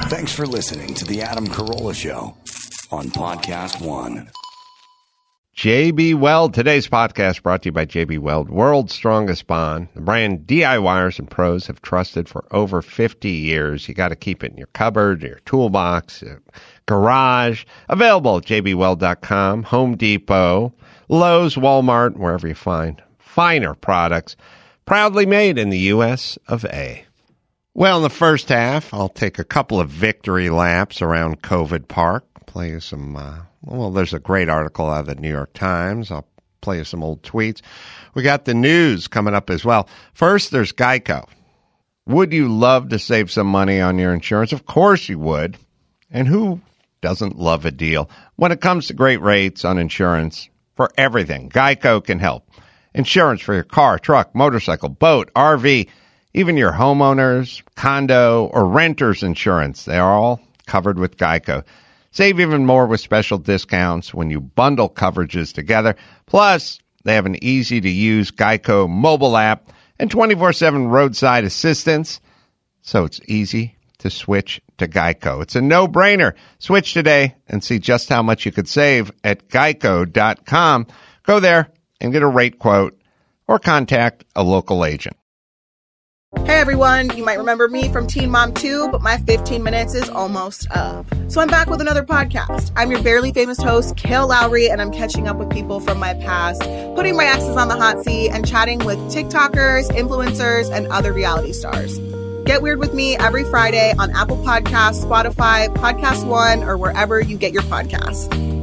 Thanks for listening to The Adam Carolla Show on Podcast One. JB Weld. Today's podcast brought to you by JB Weld, world's strongest bond. The brand DIYers and pros have trusted for over 50 years. You got to keep it in your cupboard, your toolbox, your garage. Available at jbweld.com, Home Depot, Lowe's, Walmart, wherever you find finer products. Proudly made in the U.S. of A. Well, in the first half, I'll take a couple of victory laps around COVID Park, play you some... there's a great article out of the New York Times. I'll play you some old tweets. We got the news coming up as well. First, there's Geico. Would you love to save some money on your insurance? Of course you would. And who doesn't love a deal? When it comes to great rates on insurance for everything, Geico can help. Insurance for your car, truck, motorcycle, boat, RV, even your homeowners, condo, or renter's insurance. They are all covered with Geico. Save even more with special discounts when you bundle coverages together. Plus, they have an easy-to-use Geico mobile app and 24/7 roadside assistance, so it's easy to switch to Geico. It's a no-brainer. Switch today and see just how much you could save at geico.com. Go there and get a rate quote or contact a local agent. Hey everyone, you might remember me from Teen Mom 2, but my 15 minutes is almost up. So I'm back with another podcast. I'm your barely famous host, Kale Lowry, and I'm catching up with people from my past, putting my exes on the hot seat, and chatting with TikTokers, influencers, and other reality stars. Get weird with me every Friday on Apple Podcasts, Spotify, Podcast One, or wherever you get your podcasts.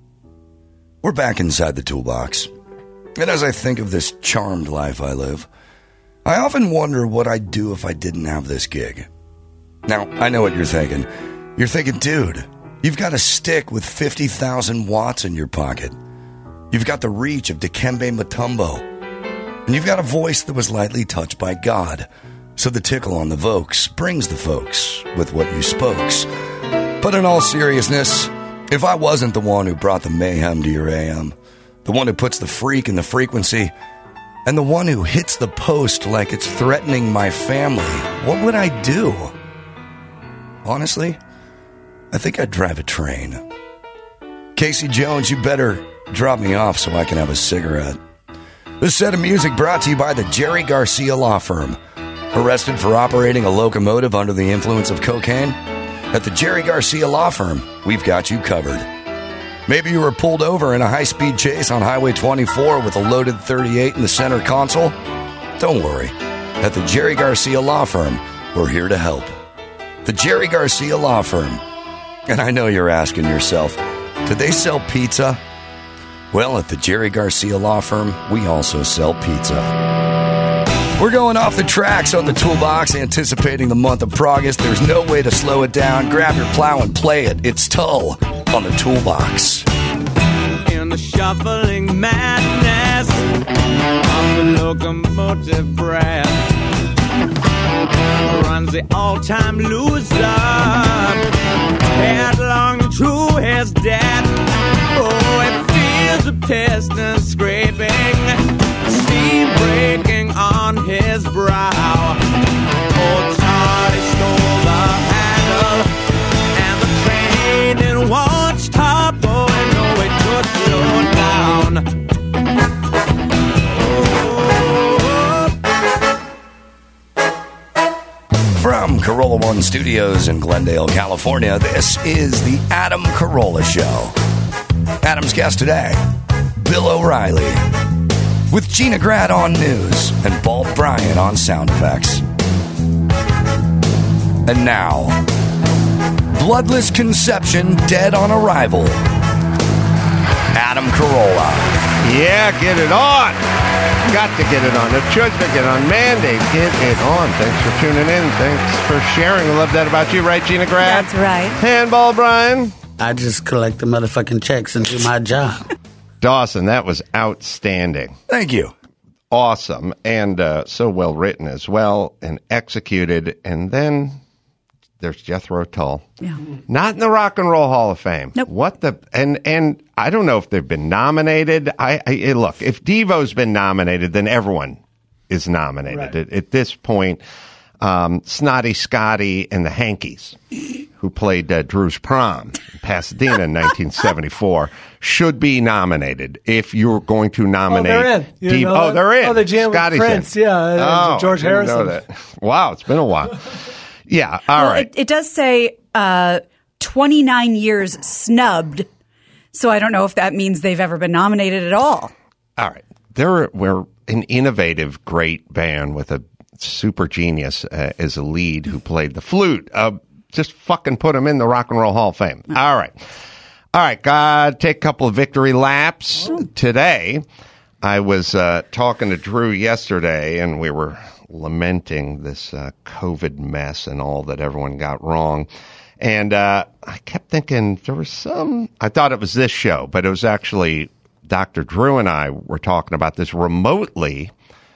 We're back inside the toolbox. And as I think of this charmed life I live, I often wonder what I'd do if I didn't have this gig. Now, I know what you're thinking. You're thinking, dude, you've got a stick with 50,000 watts in your pocket. You've got the reach of Dikembe Mutombo. And you've got a voice that was lightly touched by God. So the tickle on the Vokes brings the folks with what you spokes. But in all seriousness, if I wasn't the one who brought the mayhem to your AM, the one who puts the freak in the frequency, and the one who hits the post like it's threatening my family, what would I do? Honestly, I think I'd drive a train. Casey Jones, you better drop me off so I can have a cigarette. This set of music brought to you by the Jerry Garcia Law Firm. Arrested for operating a locomotive under the influence of cocaine? At the Jerry Garcia Law Firm, we've got you covered. Maybe you were pulled over in a high-speed chase on Highway 24 with a loaded .38 in the center console? Don't worry. At the Jerry Garcia Law Firm, we're here to help. The Jerry Garcia Law Firm. And I know you're asking yourself, do they sell pizza? Well, at the Jerry Garcia Law Firm, we also sell pizza. We're going off the tracks on the toolbox, anticipating the month of August. There's no way to slow it down. Grab your plow and play it. It's Tull on the toolbox. In the shuffling madness of the locomotive breath runs the all-time loser, headlong to his death. Oh, it feels a piston scraping, steam breaking on his brow. Old Charlie stole the handle, and the train didn't want to stop going. No, it could slow down. From Carolla One Studios in Glendale, California, this is the Adam Carolla Show. Adam's guest today, Bill O'Reilly, with Gina Grad on news and Bob Bryant on sound effects. And now, bloodless conception dead on arrival, Adam Carolla. Yeah, get it on. Got to get it on. No choice but get it on. Mandate, get it on. Thanks for tuning in. Thanks for sharing. I love that about you, right, Gina Grad? That's right. Handball, Brian. I just collect the motherfucking checks and do my job. Dawson, that was outstanding. Thank you. Awesome. And so well written as well and executed. And then there's Jethro Tull. Yeah. Not in the Rock and Roll Hall of Fame. Nope. What the and I don't know if they've been nominated. Look, if Devo's been nominated, then everyone is nominated. Right. At this point, Snotty Scotty and the Hankies. who played Drew's prom in Pasadena in 1974, should be nominated. If you're going to nominate, they're in. They're in. Oh, they jammed with Prince, Oh, George Harrison. Know that. Wow, it's been a while. Yeah, all right. It does say 29 years snubbed, so I don't know if that means they've ever been nominated at all. All right. We're an innovative, great band with a super genius as a lead who played the flute. Just fucking put him in the Rock and Roll Hall of Fame. All right. Take a couple of victory laps today. I was talking to Drew yesterday, and we were lamenting this COVID mess and all that everyone got wrong. And I kept thinking I thought it was this show, but it was actually Dr. Drew and I were talking about this remotely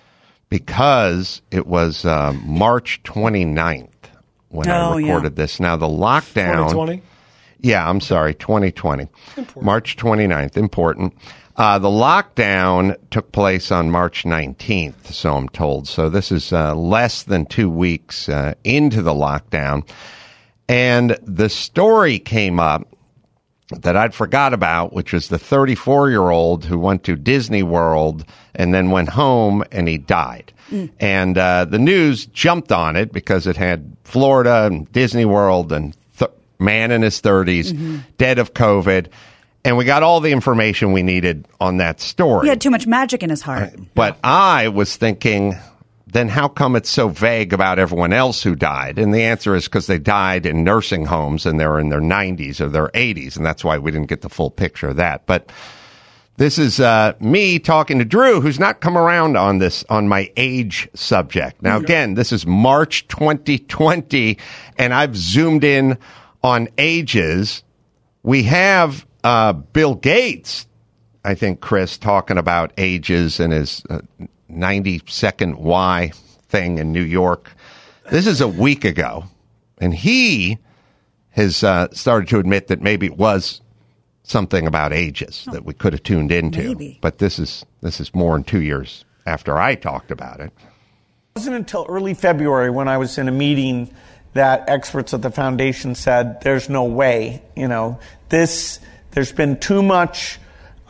because it was March 29th when I recorded this. Now, the lockdown... 2020? Yeah, I'm sorry, 2020. Important. March 29th, important. The lockdown took place on March 19th, so I'm told. So this is less than 2 weeks into the lockdown. And the story came up that I'd forgot about, which was the 34-year-old who went to Disney World and then went home and he died. And the news jumped on it because it had Florida and Disney World and man in his 30s, dead of COVID. And we got all the information we needed on that story. He had too much magic in his heart. But I was thinking, then how come it's so vague about everyone else who died? And the answer is because they died in nursing homes and they were in their 90s or their 80s. And that's why we didn't get the full picture of that. But this is me talking to Drew, who's not come around on my age subject. Now, again, this is March 2020, and I've zoomed in on ages. We have Bill Gates, I think, Chris, talking about ages and his 90-second why thing in New York. This is a week ago, and he has started to admit that maybe it was something about ages that we could have tuned into. Maybe. But this is more than 2 years after I talked about it. It wasn't until early February when I was in a meeting that experts at the foundation said, there's no way, there's been too much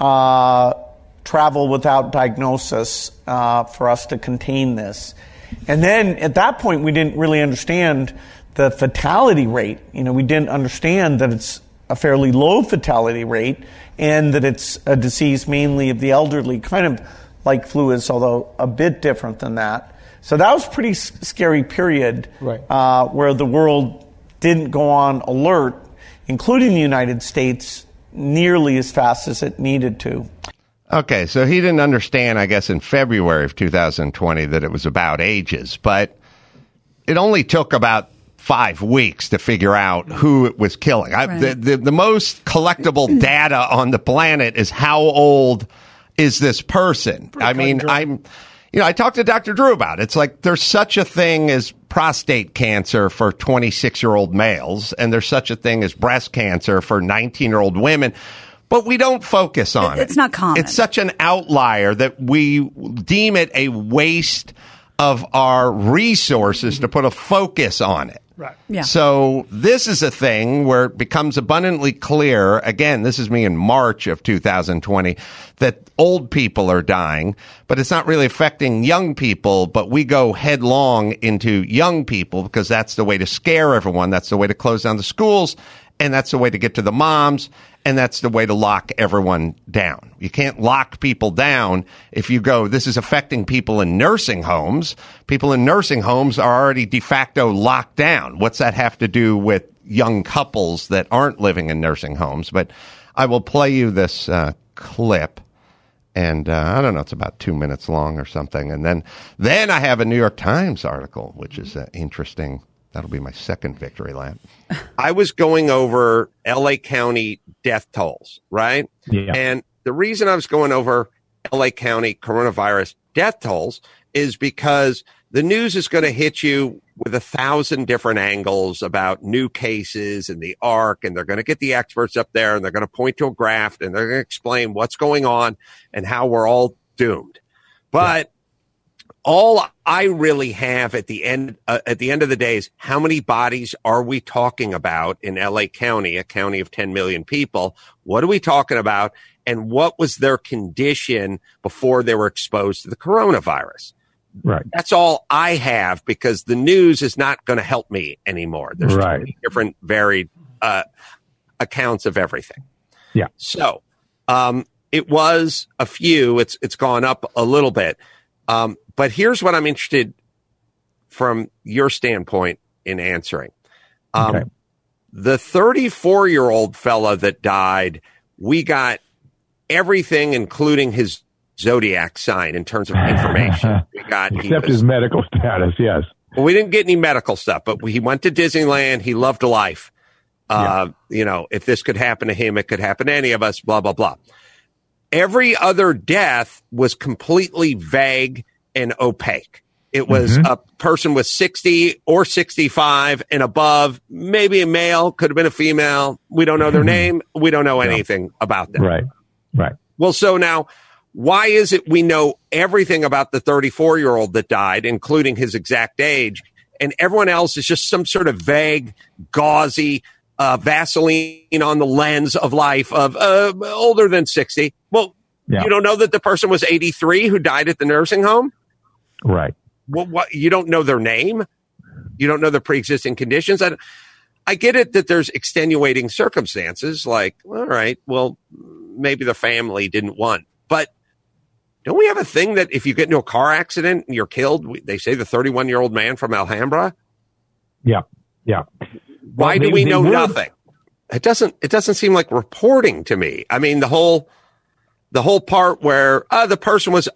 travel without diagnosis for us to contain this. And then at that point, we didn't really understand the fatality rate. We didn't understand that it's a fairly low fatality rate and that it's a disease mainly of the elderly, kind of like flu is, although a bit different than that. So that was a pretty scary period where the world didn't go on alert, including the United States, nearly as fast as it needed to. Okay, so he didn't understand, I guess, in February of 2020 that it was about ages, but it only took about 5 weeks to figure out who it was killing. The most collectible data on the planet is how old is this person. I mean, I talked to Dr. Drew about it. It's like there's such a thing as prostate cancer for 26-year-old males, and there's such a thing as breast cancer for 19-year-old women. But we don't focus on it. It's not common. It's such an outlier that we deem it a waste of our resources to put a focus on it. Right. Yeah. So this is a thing where it becomes abundantly clear, again, this is me in March of 2020, that old people are dying, but it's not really affecting young people, but we go headlong into young people because that's the way to scare everyone. That's the way to close down the schools, and that's the way to get to the moms, and that's the way to lock everyone down. You can't lock people down if you go, this is affecting people in nursing homes. People in nursing homes are already de facto locked down. What's that have to do with young couples that aren't living in nursing homes? But I will play you this clip. And I don't know, it's about 2 minutes long or something. And then I have a New York Times article, which is interesting. That'll be my second victory lap. I was going over L.A. County death tolls, right? Yeah. And the reason I was going over L.A. County coronavirus death tolls is because the news is going to hit you with 1,000 different angles about new cases and the ARC, and they're going to get the experts up there, and they're going to point to a graph, and they're going to explain what's going on and how we're all doomed. But all I really have at the end of the day is how many bodies are we talking about in LA County, a county of 10 million people? What are we talking about? And what was their condition before they were exposed to the coronavirus? Right. That's all I have, because the news is not going to help me anymore. There's too many different varied accounts of everything. Yeah. So it was a few. It's gone up a little bit. But here's what I'm interested from your standpoint in answering. Okay. The 34-year-old fella that died, we got everything, including his zodiac sign in terms of information. We got except his medical status. Yes. Well, we didn't get any medical stuff, but he went to Disneyland. He loved life. You know, if this could happen to him, it could happen to any of us, blah, blah, blah. Every other death was completely vague and opaque. It was a person with 60 or 65 and above, maybe a male, could have been a female. We don't know their name. We don't know anything about them. Right. Right. Well, so now, why is it we know everything about the 34-year-old that died, including his exact age, and everyone else is just some sort of vague, gauzy, Vaseline on the lens of life of older than 60? Well, you don't know that the person was 83 who died at the nursing home? Right. Well, what, you don't know their name? You don't know the pre-existing conditions? I get it that there's extenuating circumstances, like, all right, well, maybe the family didn't want. But don't we have a thing that if you get into a car accident and you're killed, they say the 31-year-old man from Alhambra? Yeah. Yeah. Why do we know nothing? It doesn't seem like reporting to me. I mean, the whole part where the person was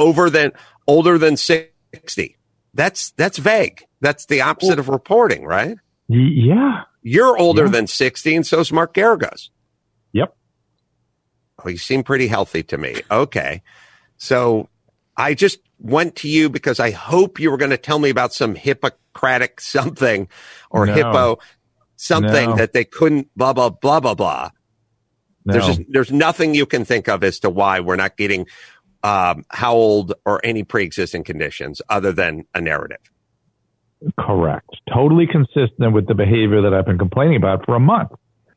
older than 60. That's vague. That's the opposite of reporting, right? Yeah. You're older than 60, and so's Mark Garagos. Yep. Oh, you seem pretty healthy to me. Okay. So I just went to you because I hope you were going to tell me about some Hippocratic something or hippo something that they couldn't blah, blah, blah, blah, blah. No. There's nothing you can think of as to why we're not getting how old or any pre-existing conditions other than a narrative. Correct. Totally consistent with the behavior that I've been complaining about for a month.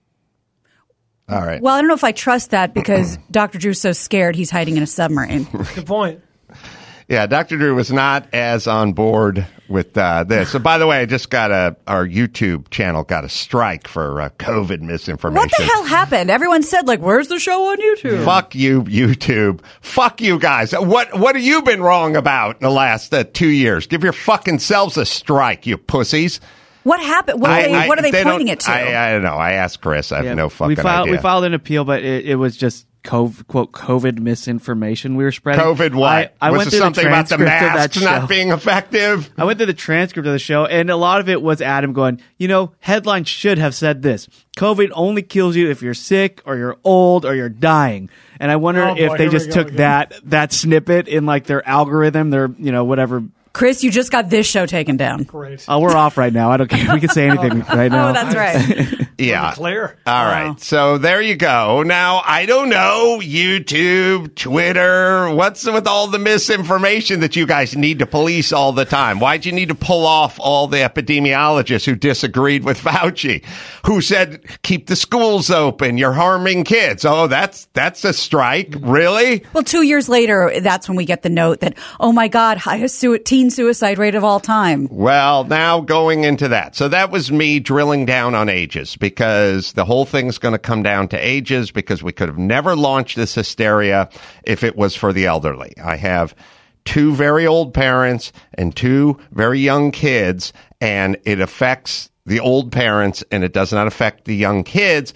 All right. Well, I don't know if I trust that because Dr. Drew's so scared he's hiding in a submarine. Good point. Yeah, Dr. Drew was not as on board with this. So, by the way, I just got our YouTube channel got a strike for COVID misinformation. What the hell happened? Everyone said, like, where's the show on YouTube? Fuck you, YouTube. Fuck you guys. What have you been wrong about in the last 2 years? Give your fucking selves a strike, you pussies. What happened? What are they pointing it to? I don't know. I asked Chris. I have no fucking idea. We filed an appeal, but it was just quote COVID misinformation we were spreading. COVID what? I was went it through something the about the masks not not being effective? I went through the transcript of the show, and a lot of it was Adam going, headline should have said this. COVID only kills you if you're sick or you're old or you're dying. And I wonder if they just took that snippet in like their algorithm, their, whatever. Chris, you just got this show taken down. Great. Oh, we're off right now. I don't care. We can say anything right now. Oh, that's right. Yeah. Clear. All right. So there you go. Now, I don't know, YouTube, Twitter, what's with all the misinformation that you guys need to police all the time? Why'd you need to pull off all the epidemiologists who disagreed with Fauci, who said, keep the schools open, you're harming kids? Oh, that's a strike. Really? Well, 2 years later, that's when we get the note that, oh my God, highest teen suicide rate of all time. Well, now going into that. So that was me drilling down on ages, because the whole thing's going to come down to ages, because we could have never launched this hysteria if it was for the elderly. I have 2 very old parents and 2 very young kids, and it affects the old parents and it does not affect the young kids.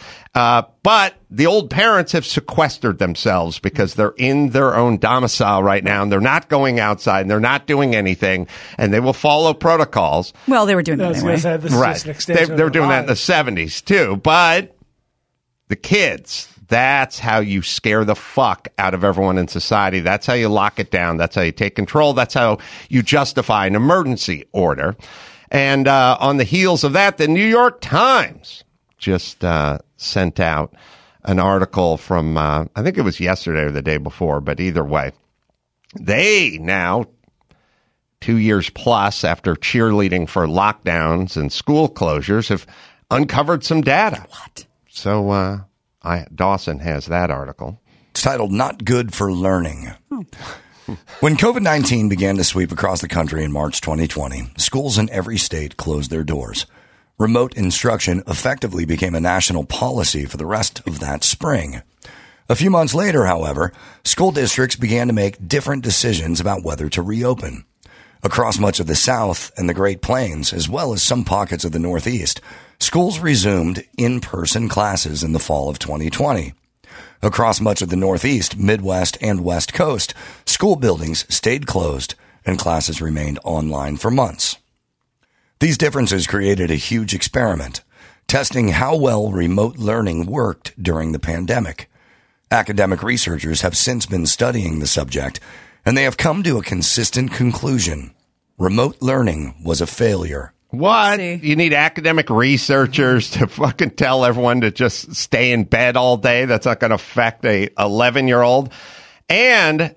But the old parents have sequestered themselves because they're in their own domicile right now, and they're not going outside and they're not doing anything, and they will follow protocols. Well, they were doing that anyway. Right. They were doing that in the 70s too. But the kids, that's how you scare the fuck out of everyone in society. That's how you lock it down. That's how you take control. That's how you justify an emergency order. And on the heels of that, the New York Times just sent out an article from, I think it was yesterday or the day before, but either way, they now 2 years plus after cheerleading for lockdowns and school closures, have uncovered some data. What? So Dawson has that article. It's titled Not Good for Learning. When COVID-19 began to sweep across the country in March 2020, schools in every state closed their doors. Remote instruction effectively became a national policy for the rest of that spring. A few months later, however, school districts began to make different decisions about whether to reopen. Across much of the South and the Great Plains, as well as some pockets of the Northeast, schools resumed in-person classes in the fall of 2020. Across much of the Northeast, Midwest, and West Coast, school buildings stayed closed and classes remained online for months. These differences created a huge experiment, testing how well remote learning worked during the pandemic. Academic researchers have since been studying the subject, and they have come to a consistent conclusion. Remote learning was a failure. What? You need academic researchers to fucking tell everyone to just stay in bed all day? That's not going to affect a 11-year-old. And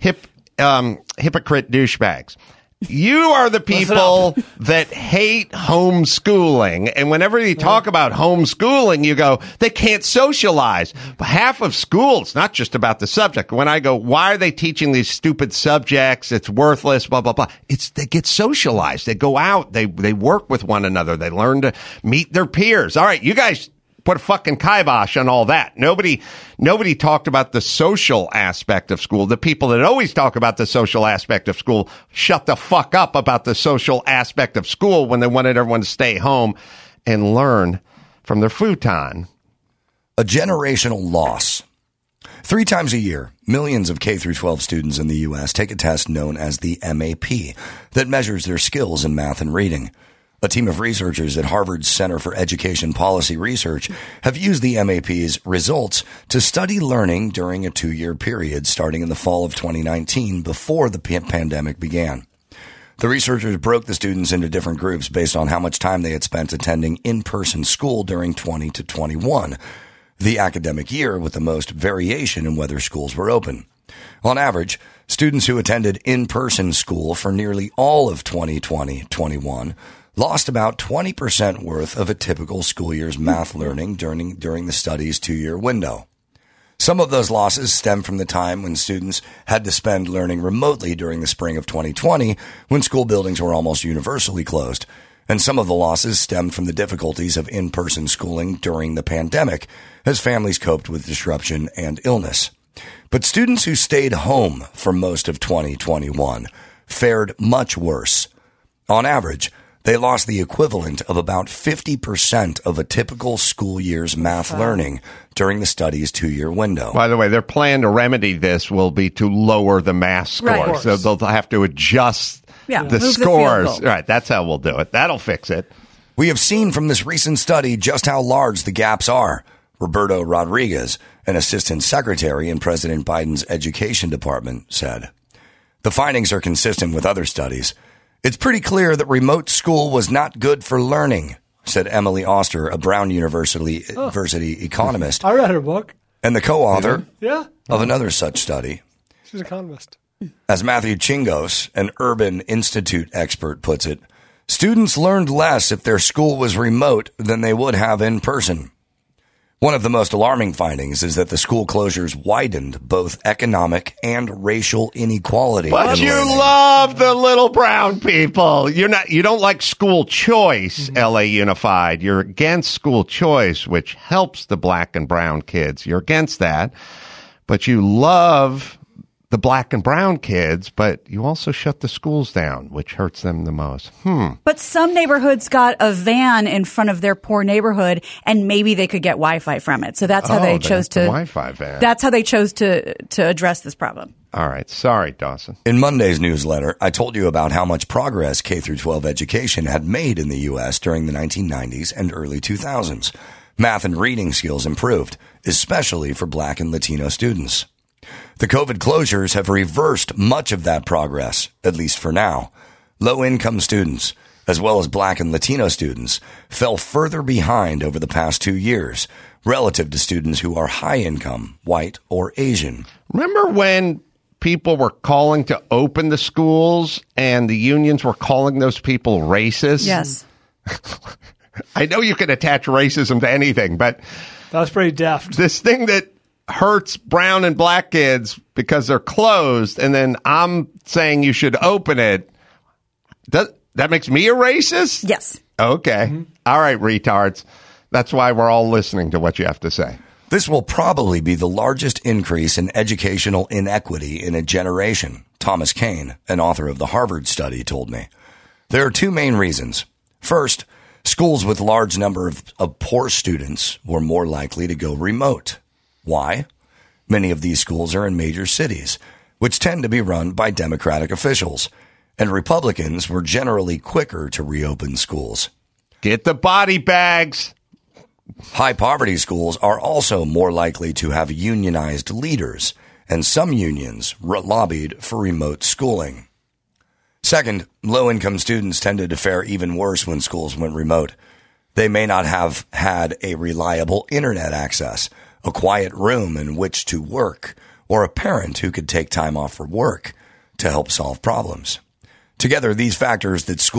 hypocrite douchebags. You are the people that hate homeschooling. And whenever you talk about homeschooling, you go, they can't socialize. Half of school, it's not just about the subject. When I go, why are they teaching these stupid subjects? It's worthless, blah, blah, blah. They get socialized. They go out. They work with one another. They learn to meet their peers. All right, you guys put a fucking kibosh on all that. Nobody talked about the social aspect of school. The people that always talk about the social aspect of school shut the fuck up about the social aspect of school when they wanted everyone to stay home and learn from their futon. A generational loss. 3 times a year, millions of K-12 students in the U.S. take a test known as the MAP that measures their skills in math and reading. A team of researchers at Harvard's Center for Education Policy Research have used the MAP's results to study learning during a 2-year period starting in the fall of 2019 before the pandemic began. The researchers broke the students into different groups based on how much time they had spent attending in-person school during 20 to 21, the academic year with the most variation in whether schools were open. On average, students who attended in-person school for nearly all of 2020-21 lost about 20% worth of a typical school year's math learning during the study's 2-year window. Some of those losses stem from the time when students had to spend learning remotely during the spring of 2020 when school buildings were almost universally closed. And some of the losses stemmed from the difficulties of in-person schooling during the pandemic as families coped with disruption and illness. But students who stayed home for most of 2021 fared much worse. On average, they lost the equivalent of about 50% of a typical school year's math learning during the study's 2-year window. By the way, their plan to remedy this will be to lower the math scores. Right. So they'll have to adjust the scores. Right, that's how we'll do it. That'll fix it. We have seen from this recent study just how large the gaps are. Roberto Rodriguez, an assistant secretary in President Biden's education department, said. The findings are consistent with other studies. It's pretty clear that remote school was not good for learning, said Emily Oster, a Brown University economist. I read her book. And the co-author of another such study. She's an economist. As Matthew Chingos, an Urban Institute expert, puts it, students learned less if their school was remote than they would have in person. One of the most alarming findings is that the school closures widened both economic and racial inequality. But you love the little brown people. You don't like school choice, LA Unified. You're against school choice, which helps the black and brown kids. You're against that. But you love the black and brown kids, but you also shut the schools down, which hurts them the most. But some neighborhoods got a van in front of their poor neighborhood, and maybe they could get Wi-Fi from it. So that's how they chose to. Wi-Fi van. That's how they chose to address this problem. All right, sorry, Dawson. In Monday's newsletter, I told you about how much progress K-12 education had made in the U.S. during the 1990s and early 2000s. Math and reading skills improved, especially for Black and Latino students. The COVID closures have reversed much of that progress, at least for now. Low-income students, as well as Black and Latino students, fell further behind over the past 2 years relative to students who are high-income, white, or Asian. Remember when people were calling to open the schools and the unions were calling those people racist? Yes. I know you can attach racism to anything, but That was pretty deft. this thing that hurts brown and black kids because they're closed, and then I'm saying you should open it, that makes me a racist? Yes. Okay. All right, retards. That's why we're all listening to what you have to say. This will probably be the largest increase in educational inequity in a generation, Thomas Kane, an author of the Harvard study, told me. There are two main reasons. First, schools with large number of poor students were more likely to go remote. Why? Many of these schools are in major cities, which tend to be run by Democratic officials, and Republicans were generally quicker to reopen schools. Get the body bags. High poverty schools are also more likely to have unionized leaders, and some unions lobbied for remote schooling. Second, low-income students tended to fare even worse when schools went remote. They may not have had a reliable internet access, a quiet room in which to work, or a parent who could take time off for work to help solve problems. Together, these factors mean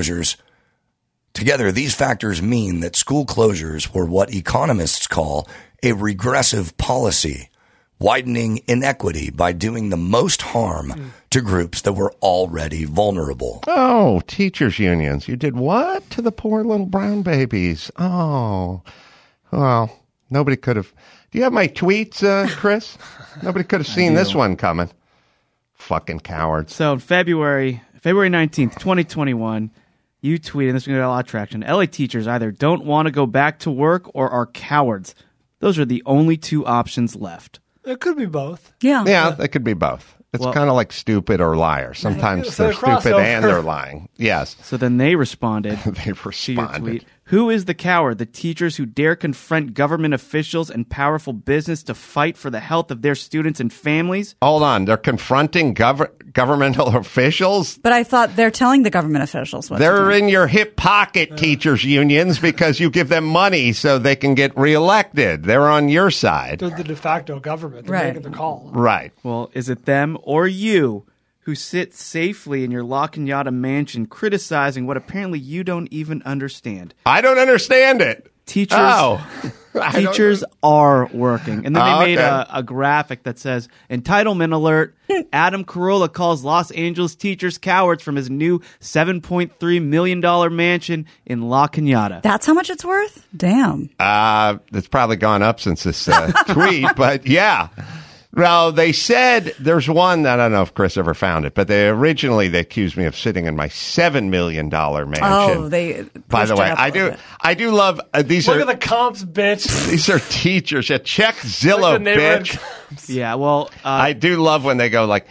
that school closures were what economists call a regressive policy, widening inequity by doing the most harm to groups that were already vulnerable. Oh, teachers' unions. You did what to the poor little brown babies? Oh, well, nobody could have. Do you have my tweets, Chris? Nobody could have seen this one coming. Fucking cowards. So February 19th, 2021, you tweeted, this is going to get a lot of traction, LA teachers either don't want to go back to work or are cowards. Those are the only two options left. It could be both. Yeah, they could be both. It's Well- kind of like stupid or liar. Sometimes So they're stupid crossover. and they're lying. Yes. So then they responded They to your responded. tweet. Who is the coward? The teachers who dare confront government officials and powerful business to fight for the health of their students and families? Hold on. They're confronting governmental officials? But I thought they're telling the government officials what to They're do. in your hip pocket, teachers' unions, because you give them money so they can get reelected. They're on your side. They're the de facto government. They're Right. making the call. Right. Well, is it them or you who sit safely in your La Cañada mansion criticizing what apparently you don't even understand? I don't understand it. Teachers, Oh. teachers are working. And then Oh, they made okay. a graphic that says, entitlement alert, Adam Carolla calls Los Angeles teachers cowards from his new $7.3 million mansion in La Cañada. That's how much it's worth? Damn. It's probably gone up since this tweet, but yeah. Well, they said there's one that I don't know if Chris ever found it, but they accused me of sitting in my $7 million mansion. Oh, they. By the pushed way, it up a little bit. I do love these Look are at the comps, bitch. these are teachers. Yeah, check Look Zillow, at the neighborhood bitch. comps. Yeah, well, I do love when they go like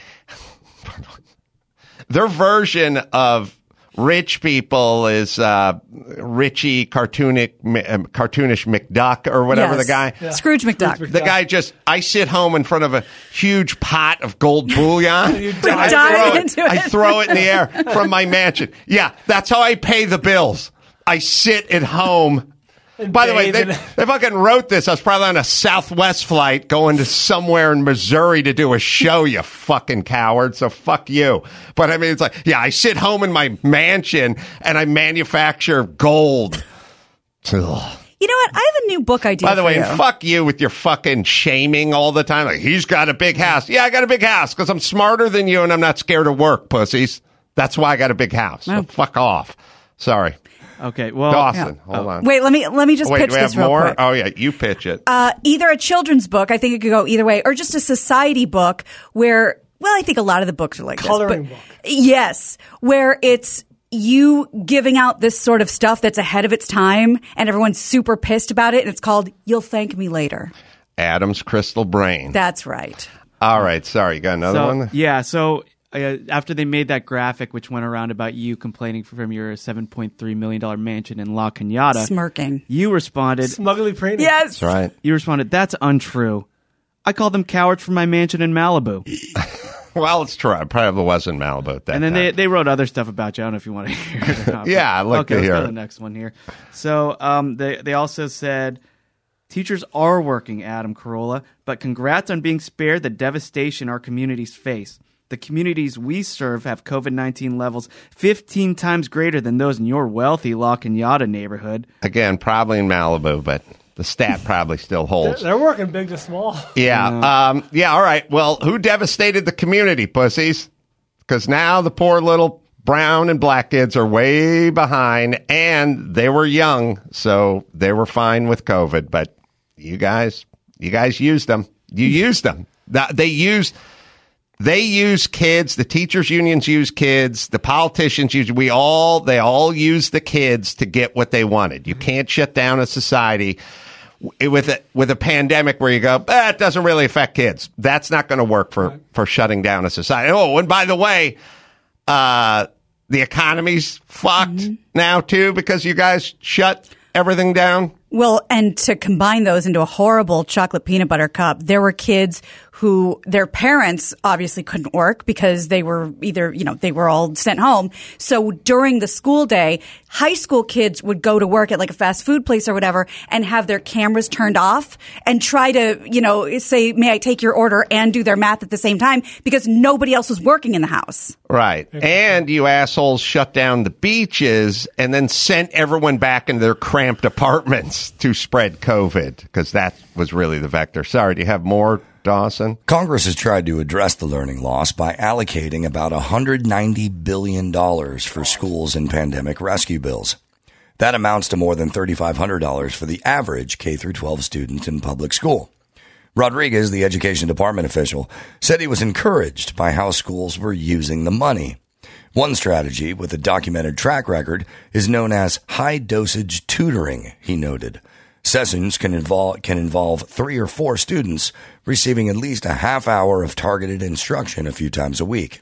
their version of rich people is Richie cartoonish McDuck or whatever Yes. the guy. Yeah. Scrooge McDuck. Scrooge The guy I sit home in front of a huge pot of gold bullion. You dive into it. I throw it in the air from my mansion. Yeah, that's how I pay the bills. I sit at home. By the way, they fucking wrote this. I was probably on a Southwest flight going to somewhere in Missouri to do a show, you fucking coward. So fuck you. But I mean, it's like, yeah, I sit home in my mansion and I manufacture gold. Ugh. You know what? I have a new book idea. By the for way, you. and fuck you with your fucking shaming all the time. Like, he's got a big house. Yeah, I got a big house because I'm smarter than you and I'm not scared of work, pussies. That's why I got a big house. So fuck off. Sorry. okay, well, Dawson, hold on. Wait, let me just Wait, pitch do we this have real more? quick. Oh, yeah, you pitch it. Either a children's book, I think it could go either way, or just a society book where, well, I think a lot of the books are like Coloring this. book. Yes, where it's you giving out this sort of stuff that's ahead of its time and everyone's super pissed about it, and it's called You'll Thank Me Later. Adam's crystal brain. That's right. All right, sorry, you got another one? Yeah, so after they made that graphic, which went around about you complaining from your $7.3 million mansion in La Cañada, Smirking. you responded, Smugly printed. Yes. That's right. you responded, that's untrue. I call them cowards from my mansion in Malibu. Well, it's true. I probably was in Malibu at that And then time. they wrote other stuff about you. I don't know if you want to hear it or not. Yeah, I'd like okay, to let's hear go to it. the next one here. So they also said Teachers are working, Adam Carolla, but congrats on being spared the devastation our communities face. The communities we serve have COVID-19 levels 15 times greater than those in your wealthy La Cañada neighborhood. Again, probably in Malibu, but the stat probably still holds. They're working big to small. Yeah. All right. Well, who devastated the community, pussies? Because now the poor little brown and black kids are way behind, and they were young, so they were fine with COVID. But you guys used them. You used them. They use kids. The teachers' unions use kids. The politicians use. They all use the kids to get what they wanted. You can't shut down a society with a pandemic where you go, it doesn't really affect kids. That's not going to work for shutting down a society. Oh, and by the way, the economy's fucked now too because you guys shut everything down. Well, and to combine those into a horrible chocolate peanut butter cup, there were kids who their parents obviously couldn't work because they were either, they were all sent home. So during the school day, high school kids would go to work at like a fast food place or whatever and have their cameras turned off and try to, say, may I take your order and do their math at the same time because nobody else was working in the house. Right. And you assholes shut down the beaches and then sent everyone back into their cramped apartments to spread COVID because that was really the vector. Sorry, do you have more, Dawson? Congress has tried to address the learning loss by allocating about $190 billion for schools and pandemic rescue bills. That amounts to more than $3,500 for the average K-12 student in public school. Rodriguez, the education department official, said he was encouraged by how schools were using the money. One strategy with a documented track record is known as high-dosage tutoring, he noted. Sessions can involve 3 or 4 students receiving at least a half hour of targeted instruction a few times a week.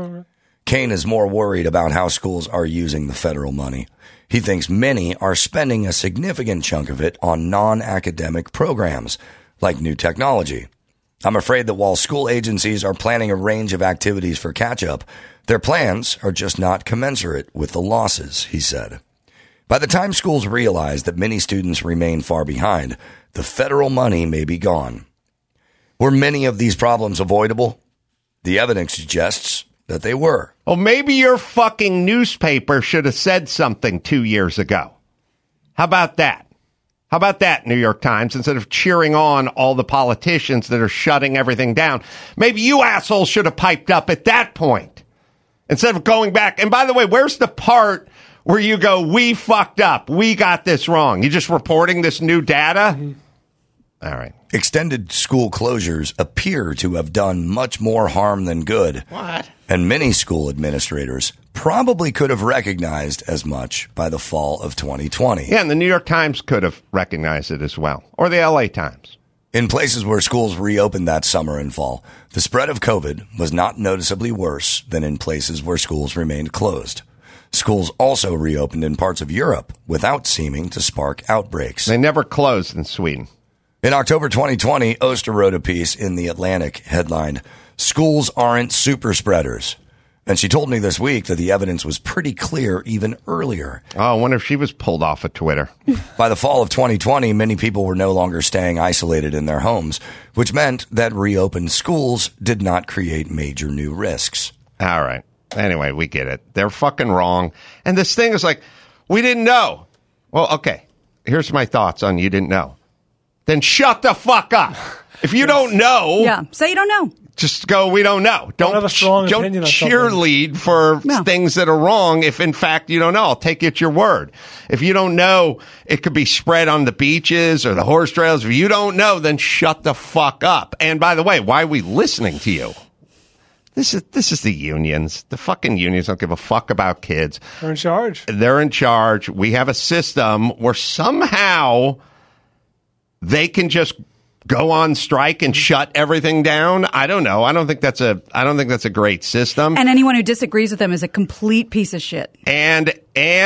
Kane is more worried about how schools are using the federal money. He thinks many are spending a significant chunk of it on non-academic programs, like new technology. I'm afraid that while school agencies are planning a range of activities for catch-up, their plans are just not commensurate with the losses, he said. By the time schools realize that many students remain far behind, the federal money may be gone. Were many of these problems avoidable? The evidence suggests that they were. Well, maybe your fucking newspaper should have said something 2 years ago. How about that? How about that, New York Times? Instead of cheering on all the politicians that are shutting everything down, maybe you assholes should have piped up at that point. Instead of going back. And by the way, where's the part where you go, we fucked up, we got this wrong? You're just reporting this new data? All right. Extended school closures appear to have done much more harm than good. What? And many school administrators probably could have recognized as much by the fall of 2020. Yeah, and the New York Times could have recognized it as well. Or the LA Times. In places where schools reopened that summer and fall, the spread of COVID was not noticeably worse than in places where schools remained closed. Schools also reopened in parts of Europe without seeming to spark outbreaks. They never closed in Sweden. In October 2020, Oster wrote a piece in The Atlantic headlined, "Schools Aren't Super Spreaders." And she told me this week that the evidence was pretty clear even earlier. Oh, I wonder if she was pulled off of Twitter. By the fall of 2020, many people were no longer staying isolated in their homes, which meant that reopened schools did not create major new risks. All right. Anyway, we get it. They're fucking wrong. And this thing is like, we didn't know. Well, okay. Here's my thoughts on you didn't know. Then shut the fuck up. If you don't know. Yeah, say you don't know. Just go, we don't know. Don't have a strong opinion on cheerlead for things that are wrong if, in fact, you don't know. I'll take you at your word. If you don't know, it could be spread on the beaches or the horse trails. If you don't know, then shut the fuck up. And by the way, why are we listening to you? This is the unions. The fucking unions don't give a fuck about kids. They're in charge. They're in charge. We have a system where somehow they can just go on strike and shut everything down. I don't know. I don't think that's a great system. And anyone who disagrees with them is a complete piece of shit. And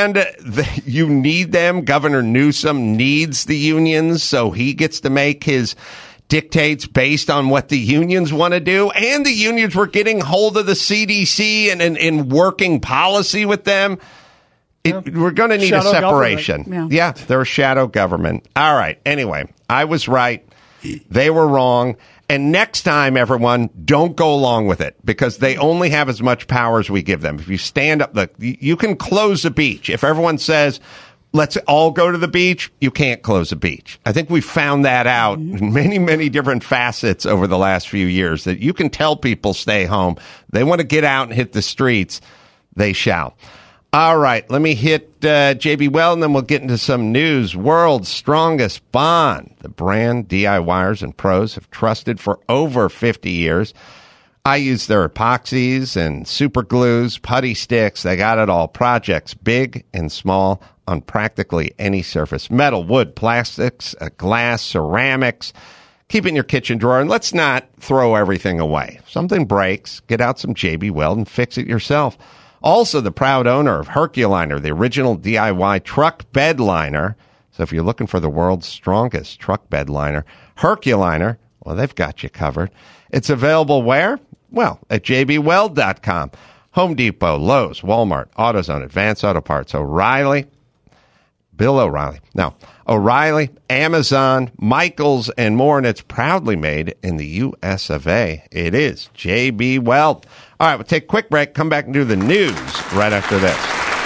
you need them. Governor Newsom needs the unions, so he gets to make his dictates based on what the unions want to do. And the unions were getting hold of the CDC and working policy with them. We're going to need Shadow a separation. government. Yeah, they're a shadow government. All right. Anyway, I was right. They were wrong. And next time, everyone, don't go along with it because they only have as much power as we give them. If you stand up, you can close the beach. If everyone says, let's all go to the beach, you can't close the beach. I think we found that out in many, many different facets over the last few years that you can tell people stay home. They want to get out and hit the streets. They shall. All right, let me hit JB Weld, and then we'll get into some news. World's strongest bond. The brand DIYers and pros have trusted for over 50 years. I use their epoxies and super glues, putty sticks. They got it all. Projects big and small on practically any surface. Metal, wood, plastics, glass, ceramics. Keep it in your kitchen drawer, and let's not throw everything away. If something breaks, get out some JB Weld and fix it yourself. Also, the proud owner of Herculiner, the original DIY truck bed liner. So if you're looking for the world's strongest truck bed liner, Herculiner, well, they've got you covered. It's available where? Well, at jbweld.com. Home Depot, Lowe's, Walmart, AutoZone, Advance Auto Parts, O'Reilly, Bill O'Reilly. Now, O'Reilly, Amazon, Michaels, and more, and it's proudly made in the U.S. of A. It is JB Weld. All right, we'll take a quick break, come back and do the news right after this.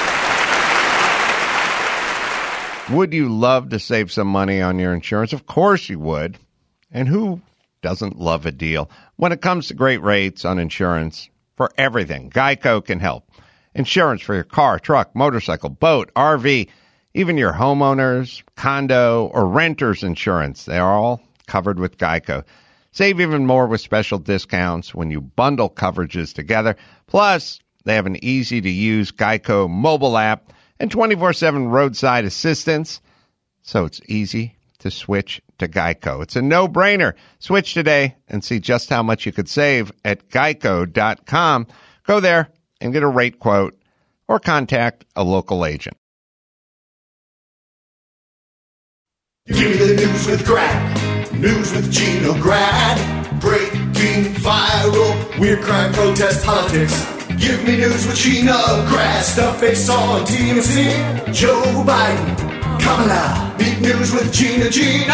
Would you love to save some money on your insurance? Of course you would. And who doesn't love a deal? When it comes to great rates on insurance for everything, Geico can help. Insurance for your car, truck, motorcycle, boat, RV, even your homeowners, condo, or renter's insurance. They are all covered with Geico. Save even more with special discounts when you bundle coverages together. Plus, they have an easy-to-use Geico mobile app and 24/7 roadside assistance, so it's easy to switch to Geico. It's a no-brainer. Switch today and see just how much you could save at geico.com. Go there and get a rate quote or contact a local agent. Give me the news with Grad. News with Gino Grad. Breaking viral. Weird crime, protest, politics. Give me news with Gino Grad. Stuff they saw on TMZ. Joe Biden. Kamala. Meet news with Gino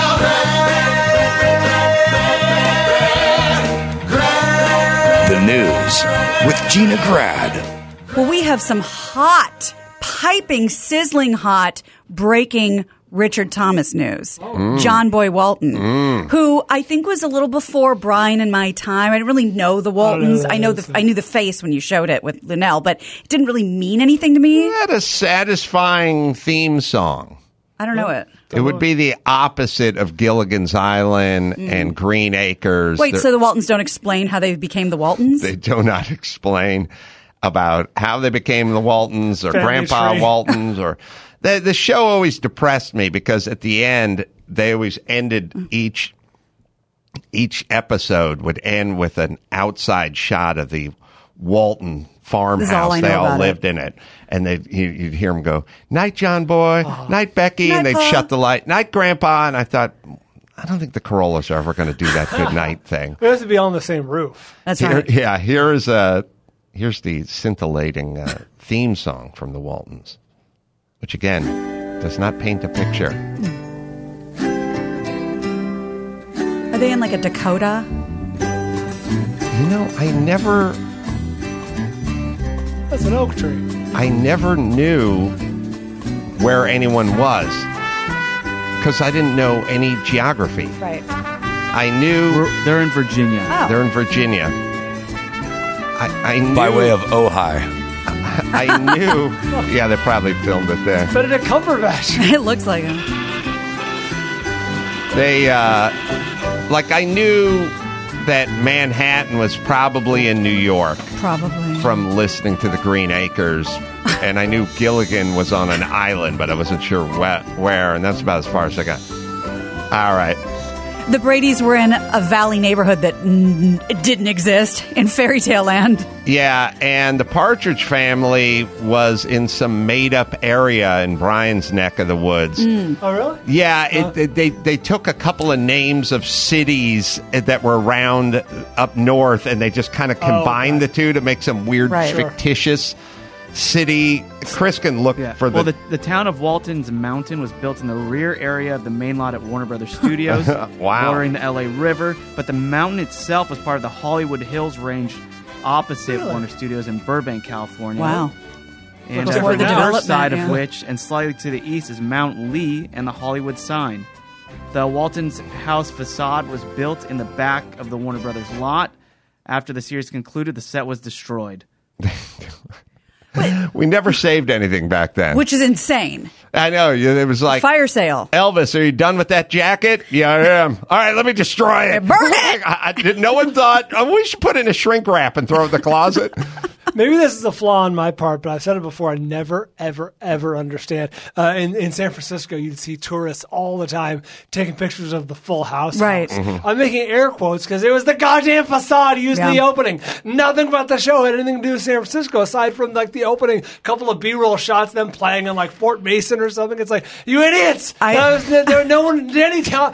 Grad. The news with Gina Grad. Well, we have some hot, piping, sizzling hot, breaking Richard Thomas news. John Boy Walton, who I think was a little before Brian and my time. I didn't really know the Waltons. I knew the face when you showed it with Linnell, but it didn't really mean anything to me. It had a satisfying theme song. I don't know it. It would be the opposite of Gilligan's Island and Green Acres. Wait, so the Waltons don't explain how they became the Waltons? They do not explain about how they became the Waltons or Grandpa Waltons or... The show always depressed me because at the end, they always ended each episode would end with an outside shot of the Walton farmhouse. They all lived in it. And you'd hear them go, "Night, John Boy. Night, Becky." Night, and they'd shut the light. "Night, Grandpa." And I thought, I don't think the Corollas are ever going to do that good night thing. We have to be on the same roof. That's right. Yeah, here's the scintillating theme song from the Waltons, which again does not paint a picture. Are they in like a Dakota? I never... That's an oak tree. I never knew where anyone was because I didn't know any geography. Right. I knew... They're in Virginia. Oh. They're in Virginia. I knew... By way of Ojai. I knew... Yeah, they probably filmed it there. Benedict Cumberbatch. It looks like him. They, I knew that Manhattan was probably in New York. Probably. From listening to the Green Acres. And I knew Gilligan was on an island, but I wasn't sure where. And that's about as far as I got. All right. The Bradys were in a valley neighborhood that didn't exist in fairy tale land. Yeah, and the Partridge Family was in some made-up area in Brian's neck of the woods. Oh, really? Yeah, they took a couple of names of cities that were around up north, and they just kind of combined the two to make some weird fictitious city. Chris can look for Well, the town of Walton's Mountain was built in the rear area of the main lot at Warner Brothers Studios, Wow. bordering the LA River. But the mountain itself was part of the Hollywood Hills range opposite Warner Studios in Burbank, California. Wow. And Before the the north development, side yeah. of which, and slightly to the east, is Mount Lee and the Hollywood sign. The Walton's house facade was built in the back of the Warner Brothers lot. After the series concluded, the set was destroyed. We never saved anything back then. Which is insane. I know. It was like, Fire sale. Elvis, are you done with that jacket? Yeah, I am. All right, let me destroy it. Burn it! No one thought, we should put it in a shrink wrap and throw it in the closet. Maybe this is a flaw on my part, but I've said it before. I never, ever, ever understand. In San Francisco, you'd see tourists all the time taking pictures of the Full House. Right. House. I'm making air quotes because it was the goddamn facade used in the opening. Nothing about the show had anything to do with San Francisco aside from like the opening, couple of B-roll shots, them playing on like Fort Mason or something. It's like, you idiots! No one did any Tanner?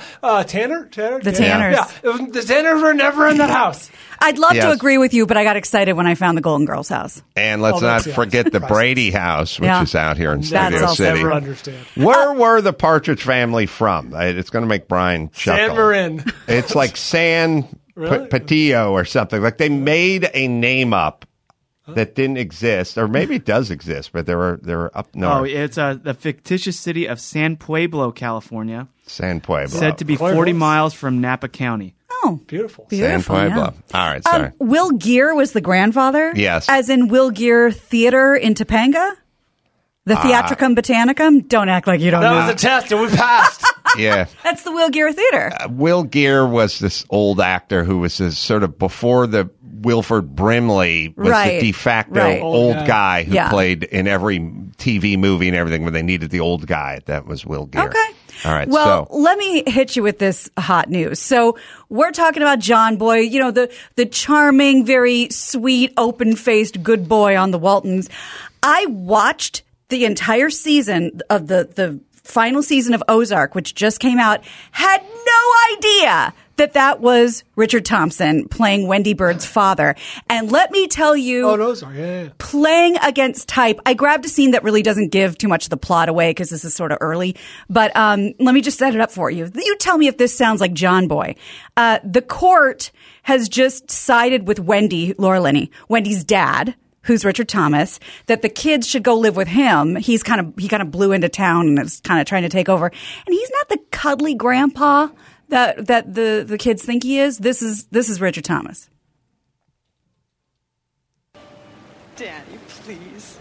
The Tanners. Yeah, the Tanners were never in that house. I'd love Yes. to agree with you, but I got excited when I found the Golden Girls house. And let's not forget the Brady house, which is out here in Studio City. Never understand. Where were the Partridge Family from? It's going to make Brian chuckle. San Marin. It's like San Really? Patillo or something. Like they made a name up that didn't exist, or maybe it does exist, but they were up north. Oh, it's the fictitious city of San Pueblo, California. San Pueblo. Said to be 40 miles from Napa County. Oh, beautiful. San Pueblo. Yeah. All right, sorry. Will Geer was the grandfather? Yes. As in Will Geer Theater in Topanga? The Theatricum Botanicum? Don't act like you don't know. That was a test and we passed. Yeah. That's the Will Geer Theater. Will Geer was this old actor who was this sort of before the Wilford Brimley was the de facto old guy who played in every TV movie and everything when they needed the old guy. That was Will Geer. Okay. All right. Well, so let me hit you with this hot news. So we're talking about John Boy, you know, the charming, very sweet, open-faced good boy on the Waltons. I watched the entire season of the final season of Ozark, which just came out, had no idea that was Richard Thompson playing Wendy Bird's father. And let me tell you, playing against type, I grabbed a scene that really doesn't give too much of the plot away because this is sort of early. But let me just set it up for you. You tell me if this sounds like John Boy. The court has just sided with Wendy, Laura Linney, Wendy's dad, who's Richard Thomas, that the kids should go live with him. He kind of blew into town and is kind of trying to take over. And he's not the cuddly grandpa that the kids think he is. This is Richard Thomas. Daddy, please.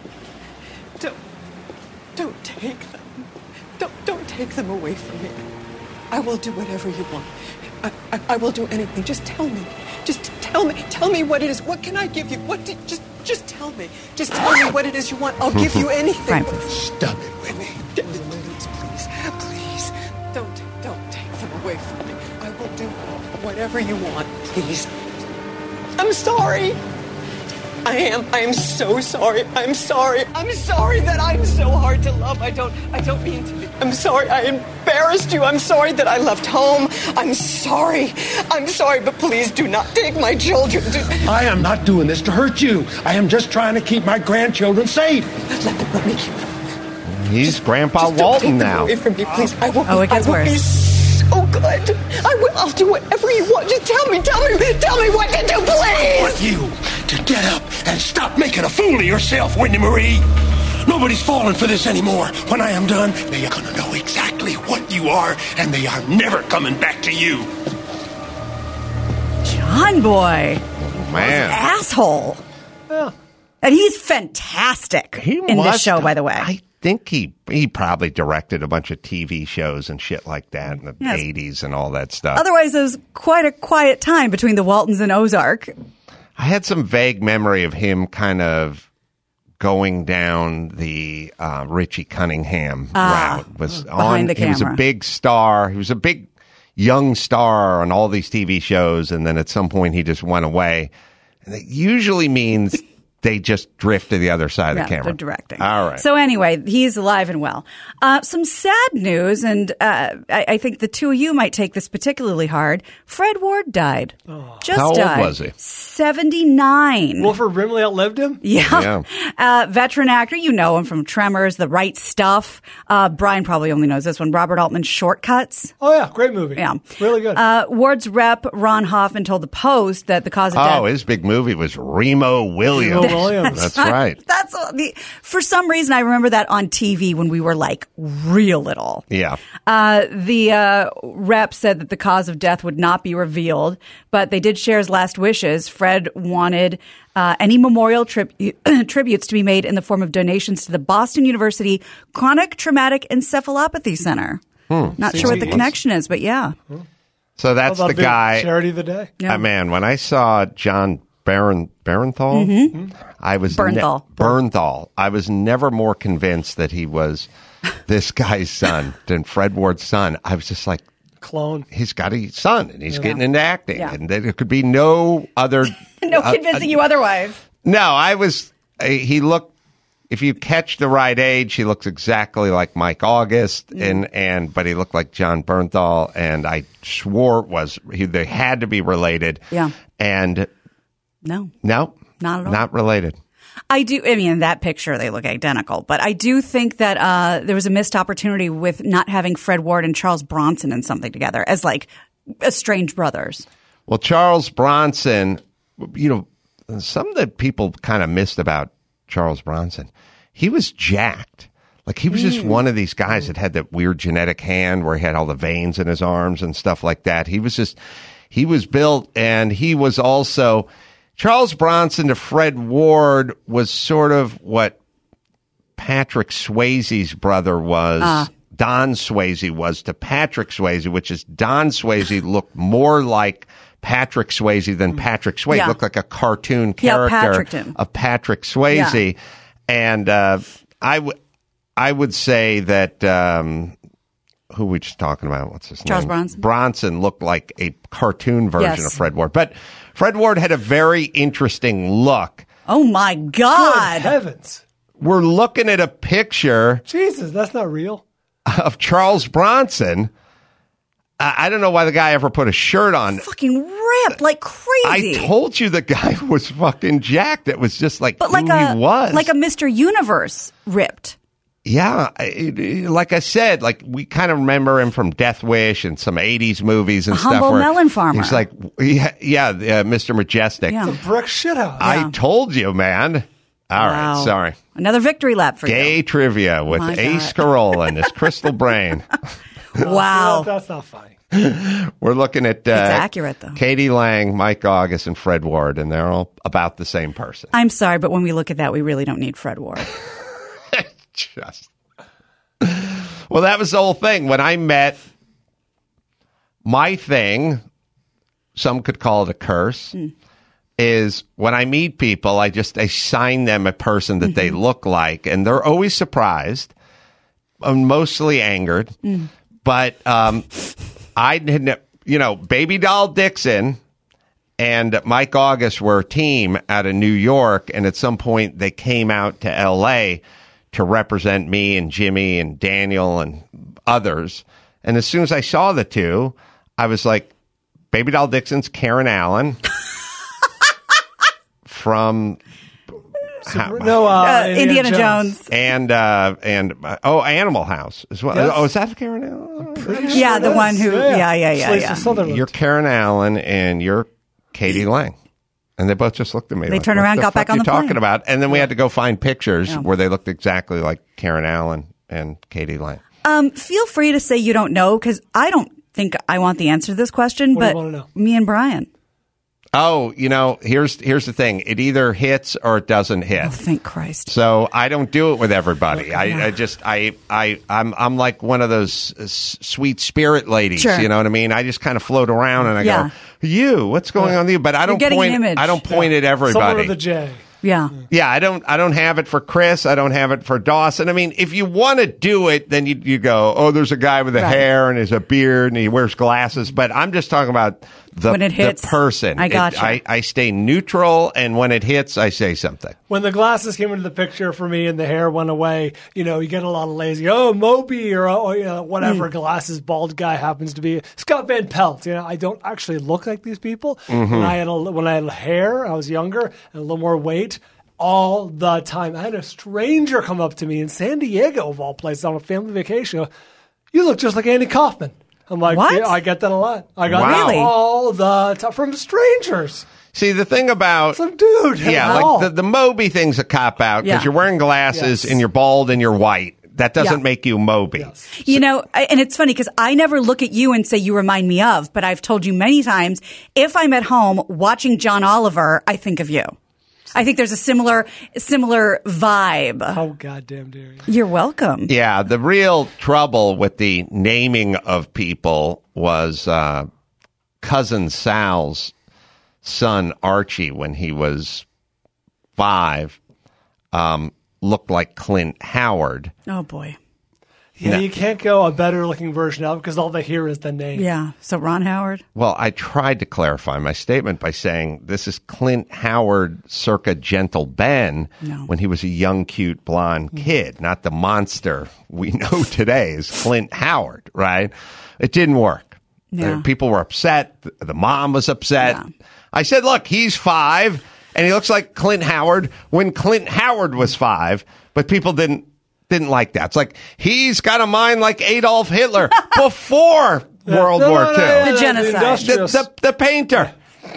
Don't take them. Don't take them away from me. I will do whatever you want. I will do anything. Just tell me. Just tell me. Tell me what it is. What can I give you? Just tell me. Just tell me what it is you want. I'll give you anything. Stop it, Whitney. Please. Don't take them away from me. I will do whatever you want. Please. I'm sorry. I am so sorry. I'm sorry. I'm sorry that I'm so hard to love. I don't mean to be. I'm sorry I embarrassed you. I'm sorry that I left home. I'm sorry, but please do not take my children. I am not doing this to hurt you. I am just trying to keep my grandchildren safe. Let me keep them. He's Grandpa Walton now. Away from me, please. I will. It gets worse. Be so good. I'll do whatever you want. Just tell me what to do, please. I want you to get up and stop making a fool of yourself, Whitney Marie. Nobody's falling for this anymore. When I am done, they are going to know exactly what you are, and they are never coming back to you. John Boy. Man. Asshole. Yeah. And he's fantastic in this show, by the way. I think he probably directed a bunch of TV shows and shit like that in the 80s and all that stuff. Otherwise, it was quite a quiet time between the Waltons and Ozark. I had some vague memory of him kind of going down the Richie Cunningham route. Behind the camera. He was a big star. He was a big young star on all these TV shows, and then at some point he just went away. And it usually means they just drift to the other side of the camera. They're directing. All right. So anyway, he's alive and well. Some sad news, and I think the two of you might take this particularly hard. Fred Ward died. Just How old died. was he? 79. Wilford Brimley outlived him? Yeah. Veteran actor. You know him from Tremors, The Right Stuff. Brian probably only knows this one. Robert Altman's Shortcuts. Oh, yeah. Great movie. Yeah. Really good. Ward's rep, Ron Hoffman, told the Post that the cause of death... Oh, his big movie was Remo Williams. Williams. That's right. That's for some reason I remember that on TV when we were like real little. Yeah. The rep said that the cause of death would not be revealed, but they did share his last wishes. Fred wanted any memorial tributes to be made in the form of donations to the Boston University Chronic Traumatic Encephalopathy Center. Not sure what the connection is, but yeah. So that's How the about big guy. Charity of the day. Yeah. Man, when I saw John Bernthal, I was Bernthal. I was never more convinced that he was this guy's son than Fred Ward's son. I was just like, Clone. he's got a son, and he's getting into acting, Yeah. and there could be no other. No convincing you otherwise. No, I was. He looked. If you catch the right age, he looks exactly like Mike August, but he looked like John Bernthal, and I swore they had to be related. Yeah. And No. no, Not at all. not related. I mean, in that picture, they look identical. But I do think that there was a missed opportunity with not having Fred Ward and Charles Bronson in something together as like estranged brothers. Well, Charles Bronson, some that people kind of missed about Charles Bronson, he was jacked. Like he was just one of these guys that had that weird genetic hand where he had all the veins in his arms and stuff like that. He was built, and he was also... Charles Bronson to Fred Ward was sort of what Patrick Swayze's brother was. Don Swayze was to Patrick Swayze, which is Don Swayze looked more like Patrick Swayze than Patrick Swayze. Yeah. Looked like a cartoon character of Patrick Swayze. Yeah. And I would say that who we just talking about? What's his name? Charles Bronson. Bronson looked like a cartoon version of Fred Ward. But Fred Ward had a very interesting look. Oh, my God. Good heavens. We're looking at a picture Jesus, that's not real. of Charles Bronson. I don't know why the guy ever put a shirt on. Fucking ripped like crazy. I told you the guy was fucking jacked. It was just like but who like he was. Like a Mr. Universe ripped. Yeah, like I said, like we kind of remember him from Death Wish and some 80s movies and stuff. Humble melon farmer. He's like, Mr. Majestic. Yeah. It's a brick shithouse. I told you, man. All right, sorry. Another victory lap for Gay you. trivia with My Ace God. Carolla and his crystal brain. Wow. That's not funny. We're looking at It's accurate, though. Katie Lang, Mike August, and Fred Ward, and they're all about the same person. I'm sorry, but when we look at that, we really don't need Fred Ward. Well, that was the whole thing. When I met, my thing, some could call it a curse, is when I meet people, I assign them a person that they look like, and they're always surprised, mostly angered. But I didn't, Baby Doll Dixon and Mike August were a team out of New York, and at some point they came out to L.A. to represent me and Jimmy and Daniel and others. And as soon as I saw the two, I was like, Baby Doll Dixon's Karen Allen from Indiana Jones. And Animal House as well. Yes. Oh, is that Karen Allen? Yeah, the one who, Lisa Sutherland. You're Karen Allen and you're Katie Lang. And they both just looked at me. They like, turned what around, the got fuck back on you the plane. talking about? And then we had to go find pictures Yeah. where they looked exactly like Karen Allen and Katie Lang. Feel free to say you don't know, because I don't think I want the answer to this question, What do you but wanna know? me and Brian. Oh, here's the thing. It either hits or it doesn't hit. Oh, thank Christ. So I don't do it with everybody. I'm like one of those sweet spirit ladies. Sure. You know what I mean? I just kind of float around and I Yeah. go, what's going on with you? But I don't getting point. an image. I don't point at Someone everybody. with a J. Yeah. Yeah, I don't have it for Chris. I don't have it for Dawson. I mean, if you want to do it, then you go, oh, there's a guy with a hair and there's a beard and he wears glasses. But I'm just talking about when it hits, the person. I gotcha. I stay neutral, and when it hits, I say something. When the glasses came into the picture for me and the hair went away, you get a lot of lazy, Moby or whatever glasses bald guy happens to be. Scott Van Pelt. I don't actually look like these people. Mm-hmm. When I had hair, I was younger and a little more weight. All the time. I had a stranger come up to me in San Diego, of all places, on a family vacation. You look just like Andy Kaufman. I'm like, what? Yeah, I get that a lot. I got Wow. that all the time from strangers. See, the thing about... Some dude. like the Moby thing's a cop-out because you're wearing glasses and you're bald and you're white. That doesn't make you Moby. Yes. And it's funny because I never look at you and say you remind me of, but I've told you many times, if I'm at home watching John Oliver, I think of you. I think there's a similar vibe. Oh, goddamn dare you. You're welcome. Yeah, the real trouble with the naming of people was Cousin Sal's son, Archie, when he was 5, looked like Clint Howard. Oh, boy. Yeah, you can't go a better looking version of it because all they hear is the name. Yeah. So Ron Howard? Well, I tried to clarify my statement by saying this is Clint Howard circa Gentle Ben when he was a young, cute, blonde kid, not the monster we know today is Clint Howard, right? It didn't work. Yeah. People were upset. The mom was upset. Yeah. I said, look, he's 5, and he looks like Clint Howard when Clint Howard was 5, but people didn't like that. It's like, he's got a mind like Adolf Hitler before World War II. The genocide. The painter.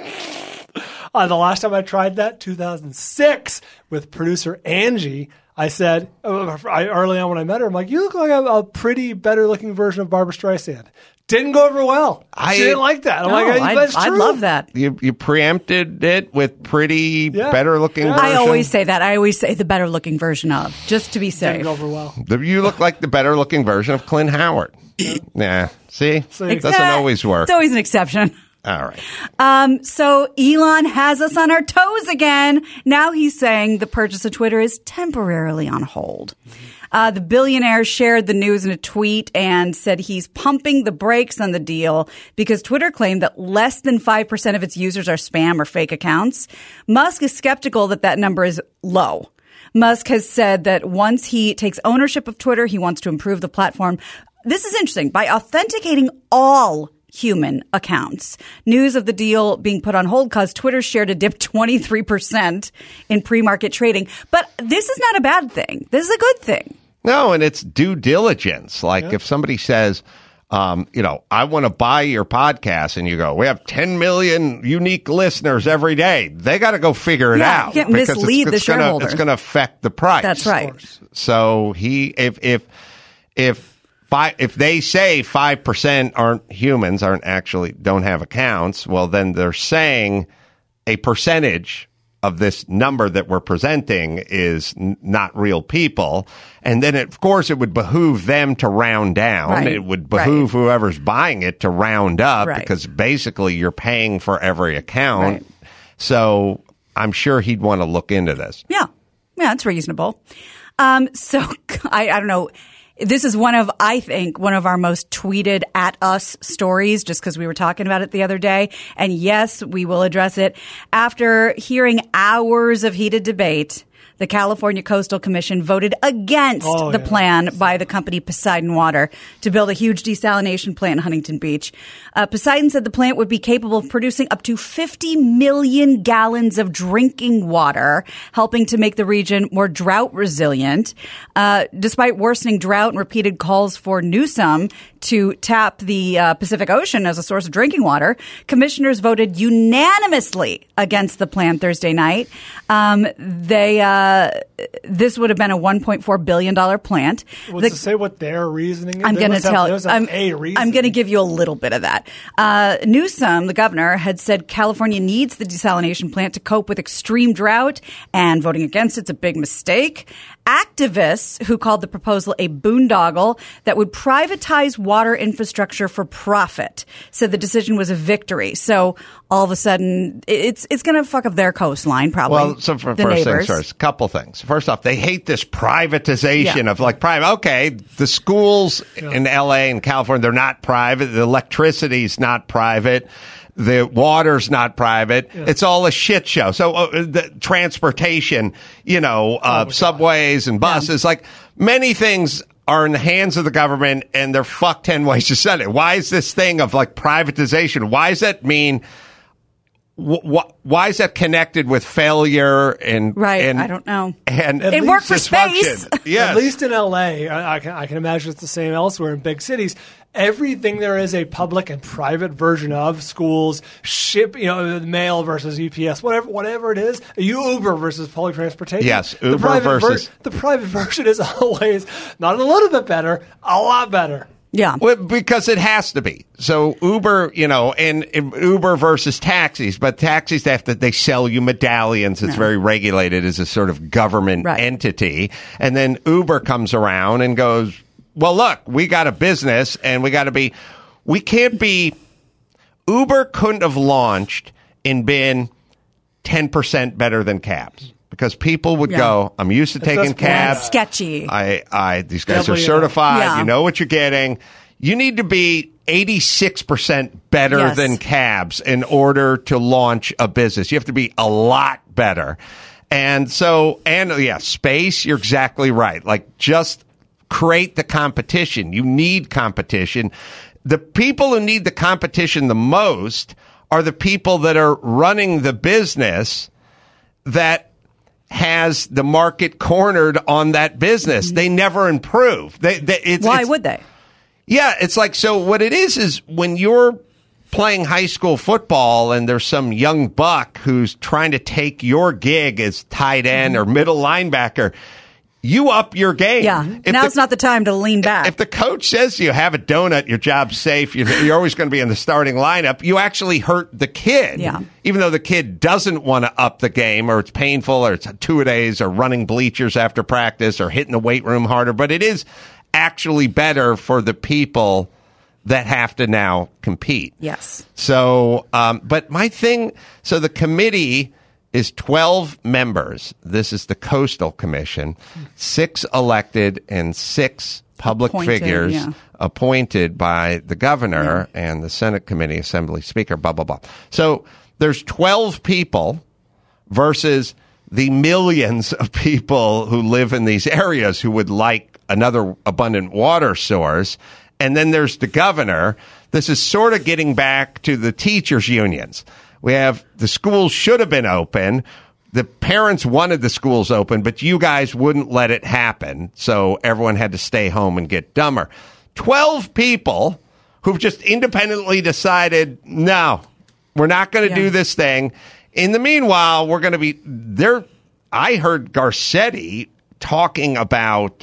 The last time I tried that, 2006, with producer Angie, I said, early on when I met her, I'm like, you look like a pretty better looking version of Barbra Streisand. Didn't go over well. She didn't like that. I'm like, that's true. I love that. You preempted it with pretty better looking version. I always say that. I always say the better looking version of, just to be safe. Didn't go over well. You look like the better looking version of Clint Howard. Yeah. See? It doesn't always work. It's always an exception. All right. So Elon has us on our toes again. Now he's saying the purchase of Twitter is temporarily on hold. The billionaire shared the news in a tweet and said he's pumping the brakes on the deal because Twitter claimed that less than 5% of its users are spam or fake accounts. Musk is skeptical that number is low. Musk has said that once he takes ownership of Twitter, he wants to improve the platform. This is interesting. By authenticating all human accounts. News of the deal being put on hold caused Twitter's share to dip 23% in pre-market trading. But this is not a bad thing. This is a good thing. No, and it's due diligence. Like if somebody says, I want to buy your podcast, and you go, we have 10 million unique listeners every day. They got to go figure it out. You can't mislead the shareholder. It's going to affect the price. That's right. So if they say 5% aren't humans, don't have accounts, well, then they're saying a percentage of this number that we're presenting is not real people. And then, of course, it would behoove them to round down. Right. It would behoove whoever's buying it to round up Right. because basically you're paying for every account. Right. So I'm sure he'd want to look into this. Yeah, it's reasonable. So I don't know. This is I think, one of our most tweeted at us stories, just because we were talking about it the other day. And yes, we will address it. After hearing hours of heated debate, the California Coastal Commission voted against the plan by the company Poseidon Water to build a huge desalination plant in Huntington Beach. Poseidon said the plant would be capable of producing up to 50 million gallons of drinking water, helping to make the region more drought resilient. Despite worsening drought and repeated calls for Newsom to tap the Pacific Ocean as a source of drinking water, commissioners voted unanimously against the plan Thursday night. This would have been a $1.4 billion plant. What's to say what their reasoning is? I'm going to tell you. I'm going to give you a little bit of that. Newsom, the governor, had said California needs the desalination plant to cope with extreme drought, and voting against it's a big mistake. Activists who called the proposal a boondoggle that would privatize water infrastructure for profit said the decision was a victory. So all of a sudden, it's going to fuck up their coastline, probably. Well, so first things first, a couple things. First off, they hate this privatization of private. Okay, the schools in L.A. and California, they're not private. The electricity's not private. The water's not private. Yeah. It's all a shit show. So the transportation, subways and buses, like many things are in the hands of the government and they're fucked 10 ways to Sunday. Why is this thing of like privatization? Why does that mean? Why is that connected with failure and right? I don't know. And it worked for space. Yes. At least in LA, I can imagine it's the same elsewhere in big cities. Everything there is a public and private version of. Schools, mail versus UPS, whatever it is. Uber versus public transportation. Yes, Uber versus the private version is always not a little bit better, a lot better. Yeah. Well, because it has to be. So Uber, and Uber versus taxis, but taxis, they sell you medallions. It's very regulated as a sort of government entity. And then Uber comes around and goes, well, look, we got a business and we can't be, Uber couldn't have launched and been 10% better than cabs. Because people would go, I'm used to taking cabs. Sketchy. These guys are certified. Yeah. You know what you're getting. You need to be 86% better than cabs in order to launch a business. You have to be a lot better. And space, you're exactly right. Like, just create the competition. You need competition. The people who need the competition the most are the people that are running the business that has the market cornered on that business. They never improve. Why would they? Yeah, it's like, so what it is when you're playing high school football and there's some young buck who's trying to take your gig as tight end or middle linebacker, you up your game. Yeah, now's not the time to lean back. If the coach says you have a donut, your job's safe, you're always going to be in the starting lineup, you actually hurt the kid. Yeah. Even though the kid doesn't want to up the game, or it's painful, or it's 2-a-days, or running bleachers after practice, or hitting the weight room harder. But it is actually better for the people that have to now compete. Yes. So, but my thing, so the committee is 12 members. This is the Coastal Commission, 6 elected and 6 public figures appointed by the governor and the Senate Committee, Assembly Speaker, blah, blah, blah. So there's 12 people versus the millions of people who live in these areas who would like another abundant water source. And then there's the governor. This is sort of getting back to the teachers' unions. We have the schools should have been open. The parents wanted the schools open, but you guys wouldn't let it happen. So everyone had to stay home and get dumber. 12 people who've just independently decided, no, we're not going to do this thing. In the meanwhile, we're going to be there. I heard Garcetti talking about,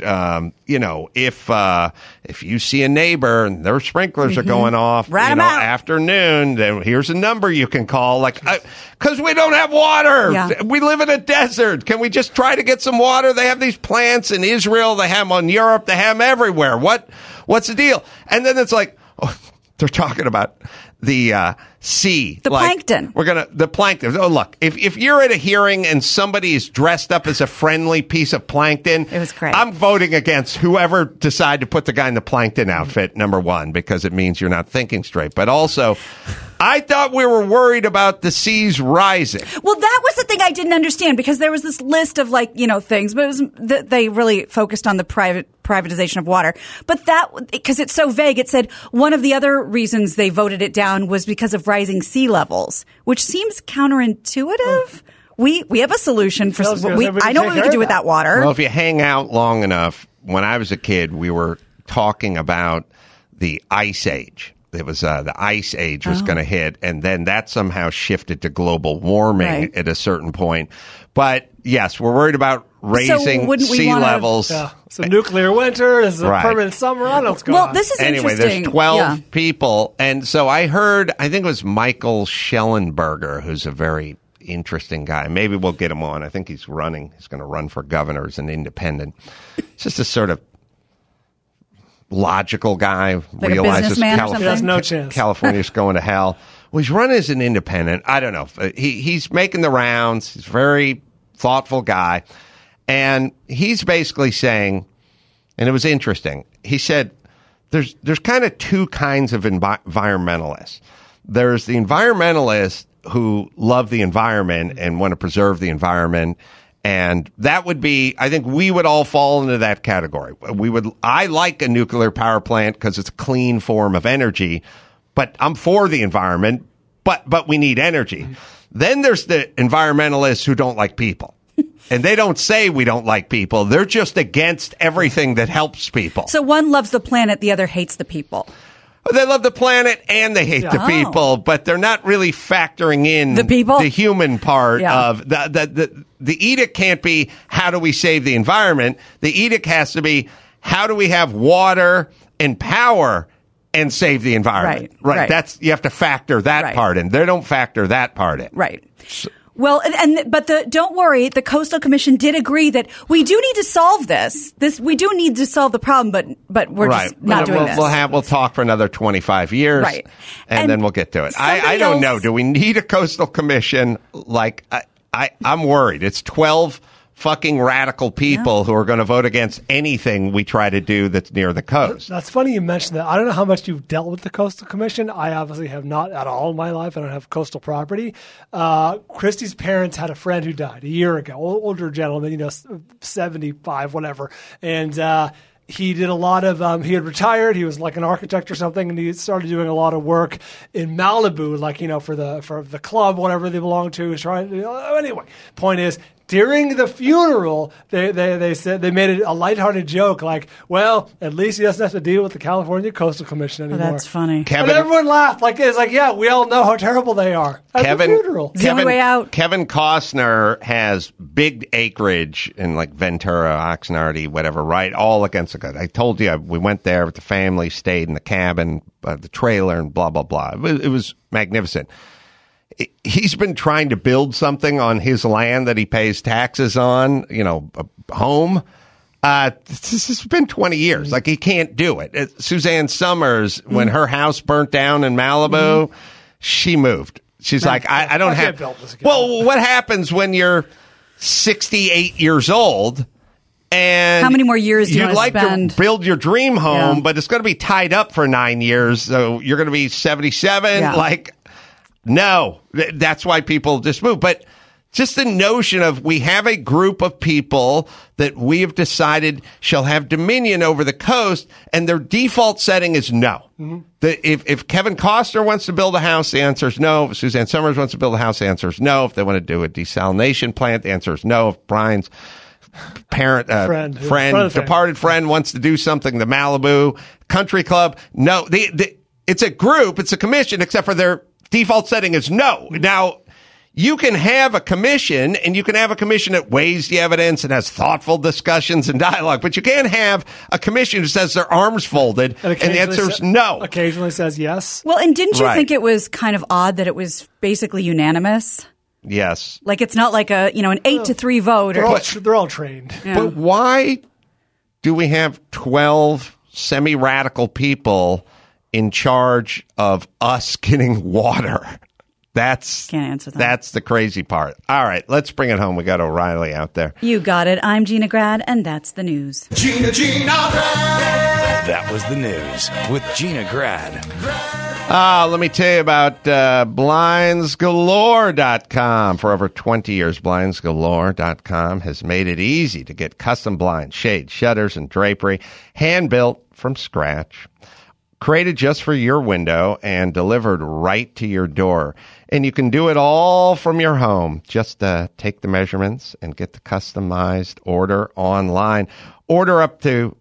if you see a neighbor and their sprinklers are going off, afternoon, then here's a number you can call. Like, because we don't have water. Yeah. We live in a desert. Can we just try to get some water? They have these plants in Israel. They have them in Europe. They have them everywhere. What's the deal? And then it's like, they're talking about the sea. The plankton. The plankton. Oh, look, if you're at a hearing and somebody is dressed up as a friendly piece of plankton, it was great. I'm voting against whoever decided to put the guy in the plankton outfit, number one, because it means you're not thinking straight. But also, I thought we were worried about the seas rising. Well, that was the thing I didn't understand, because there was this list of things, but it was they really focused on the privatization of water. But because it's so vague, it said one of the other reasons they voted it down was because of rising sea levels, which seems counterintuitive. We have a solution for. I know what we can do with that water. Well, if you hang out long enough, when I was a kid, we were talking about the Ice Age. It was the Ice Age was going to hit, and then that somehow shifted to global warming at a certain point. But yes, we're worried about raising sea levels. It's a nuclear winter. It's a permanent summer. I don't know what's going on. This is anyway, interesting. There's 12 people, and so I think it was Michael Schellenberger, who's a very interesting guy. Maybe we'll get him on. I think he's running. He's going to run for governor as an independent. It's just a sort of logical guy, like realizes California's going to hell. Well, he's running as an independent. I don't know. He's making the rounds. He's a very thoughtful guy. And he's basically saying, and it was interesting, he said there's kind of two kinds of environmentalists. There's the environmentalists who love the environment and want to preserve the environment. And that would be, I think we would all fall into that category. I like a nuclear power plant because it's a clean form of energy, but I'm for the environment, but we need energy. Then there's the environmentalists who don't like people. And they don't say we don't like people. They're just against everything that helps people. So one loves the planet, the other hates the people. They love the planet and they hate the people, but they're not really factoring in the people, the human part of the edict can't be how do we save the environment. The edict has to be how do we have water and power and save the environment. Right. That's you have to factor that part in. They don't factor that part in. Right. Well, but don't worry. The Coastal Commission did agree that we do need to solve this. We do need to solve the problem, but we're just not doing this. We'll talk for another 25 years, right? And then we'll get to it. I don't know. Do we need a Coastal Commission? Like I'm worried. It's 12 fucking radical people who are going to vote against anything we try to do that's near the coast. That's funny you mentioned that. I don't know how much you've dealt with the Coastal Commission. I obviously have not at all in my life. I don't have coastal property. Christy's parents had a friend who died a year ago, older gentleman, 75, whatever. And he did a lot of, he had retired. He was like an architect or something, and he started doing a lot of work in Malibu, like, for the club, whatever they belong to. Anyway, point is, during the funeral, they said they made a lighthearted joke like, well, at least he doesn't have to deal with the California Coastal Commission anymore. That's funny. And everyone laughed. It's like, yeah, we all know how terrible they are. At the funeral. The only way out. Kevin Costner has big acreage in like Ventura, Oxnard, whatever, right? All against the coast. I told you, we went there with the family, stayed in the cabin, the trailer, and blah, blah, blah. It was magnificent. He's been trying to build something on his land that he pays taxes on, a home. This has been 20 years. Like, he can't do it. Suzanne Summers, when her house burnt down in Malibu, she moved. She's like, I don't have. Well, what happens when you're 68 years old? And how many more years do you want to spend? You'd like to build your dream home, but it's going to be tied up for 9 years. So you're going to be 77. No, that's why people just move. But just the notion of we have a group of people that we have decided shall have dominion over the coast, and their default setting is no. Mm-hmm. If Kevin Costner wants to build a house, the answer is no. If Suzanne Summers wants to build a house, the answer is no. If they want to do a desalination plant, the answer is no. If Brian's departed friend wants to do something, the Malibu Country Club, no. It's a group, it's a commission, except for their default setting is no. Now, you can have a commission, and you can have a commission that weighs the evidence and has thoughtful discussions and dialogue, but you can't have a commission who says their arms folded, and the answer is no. Occasionally says yes. Well, and didn't you think it was kind of odd that it was basically unanimous? Yes. Like, it's not like an 8-3 vote. They're all trained. Yeah. But why do we have 12 semi-radical people in charge of us getting water? Can't answer that. That's the crazy part. All right, let's bring it home. We got O'Reilly out there. You got it. I'm Gina Grad, and that's the news. Gina Grad. That was the news with Gina Grad. Let me tell you about BlindsGalore.com. For over 20 years, BlindsGalore.com has made it easy to get custom blinds, shades, shutters, and drapery, hand-built from scratch, created just for your window and delivered right to your door. And you can do it all from your home. Just take the measurements and get the customized order online. Order up to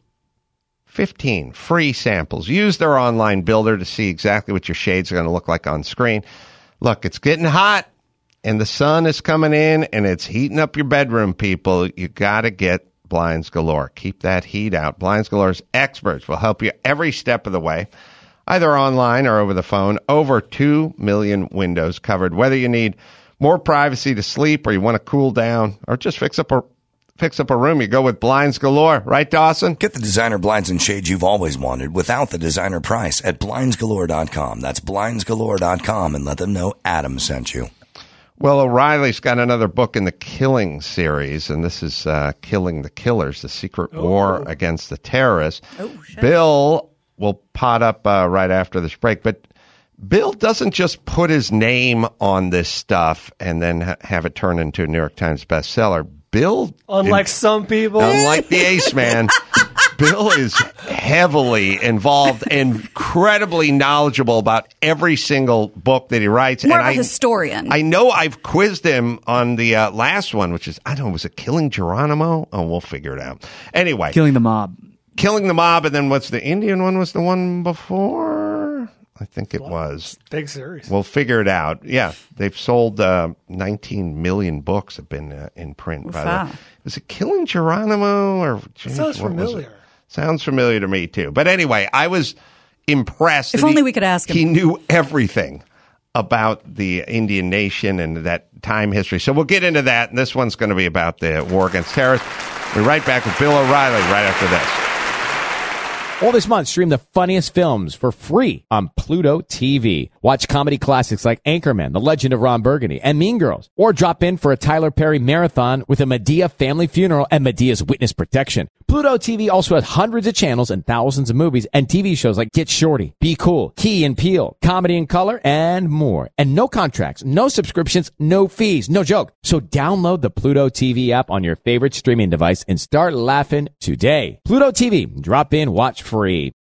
15 free samples. Use their online builder to see exactly what your shades are going to look like on screen. Look, it's getting hot, and the sun is coming in, and it's heating up your bedroom, people. You got to get Blinds Galore. Keep that heat out. Blinds Galore's experts will help you every step of the way, either online or over the phone. Over 2 million windows covered. Whether you need more privacy to sleep, or you want to cool down, or just fix up a room, you go with Blinds Galore. Right, Dawson? Get the designer blinds and shades you've always wanted without the designer price at BlindsGalore.com. That's BlindsGalore.com, and let them know Adam sent you. Well, O'Reilly's got another book in the Killing series, and this is Killing the Killers, The Secret War Against the Terrorists. Bill will pot up right after this break, but Bill doesn't just put his name on this stuff and then have it turn into a New York Times bestseller. Bill, unlike some people, unlike the Ace Man, Bill is heavily involved and incredibly knowledgeable about every single book that he writes. More of a historian. I know I've quizzed him on the last one, which is, I don't know, was it Killing Geronimo? Oh, we'll figure it out. Anyway. Killing the Mob. And then what's the Indian one was the one before? I think it was. Big series. We'll figure it out. Yeah. They've sold 19 million books have been in print. By the way. Was it Killing Geronimo? Or sounds familiar. Sounds familiar to me, too. But anyway, I was impressed. If only we could ask him. He knew everything about the Indian nation and that time history. So we'll get into that. And this one's going to be about the war against terrorists. We'll be right back with Bill O'Reilly right after this. All this month, stream the funniest films for free on Pluto TV. Watch comedy classics like Anchorman, The Legend of Ron Burgundy, and Mean Girls. Or drop in for a Tyler Perry marathon with a Medea family funeral and Medea's witness protection. Pluto TV also has hundreds of channels and thousands of movies and TV shows like Get Shorty, Be Cool, Key and Peele, Comedy in Color, and more. And no contracts, no subscriptions, no fees, no joke. So download the Pluto TV app on your favorite streaming device and start laughing today. Pluto TV, drop in, watch free.